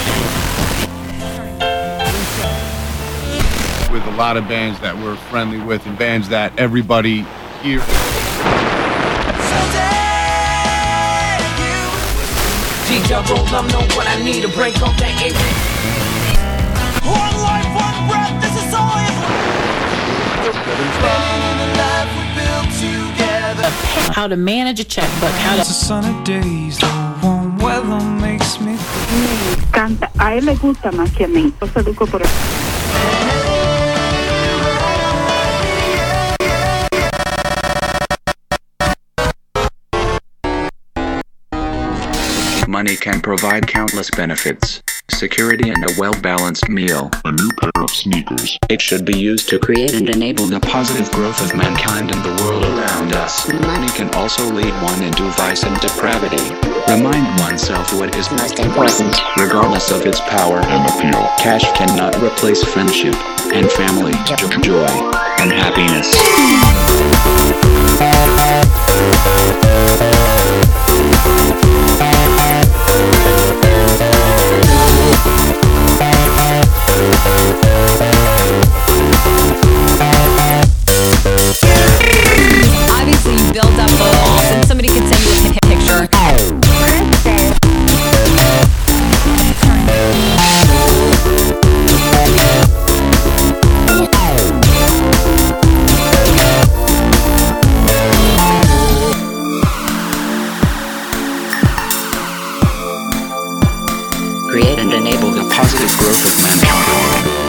With a lot of bands that we're friendly with and bands that everybody here. Know what I need to break up that one life, one breath, this is all I have. How to manage a checkbook, how to... Sunny days, the warm weather makes me... Canta, a él le gusta más que a mí. Yo se educo por... Money can provide countless benefits. Security and a well-balanced meal. A new pair of sneakers. It should be used to create and enable the positive growth of mankind and the world around us. Money can also lead one into vice and depravity. Remind oneself what is most important, regardless of its power and appeal. Cash cannot replace friendship and family, joy, and happiness. Obviously, you build up a wall, and somebody could send you a picture. Create and enable the positive growth of mankind.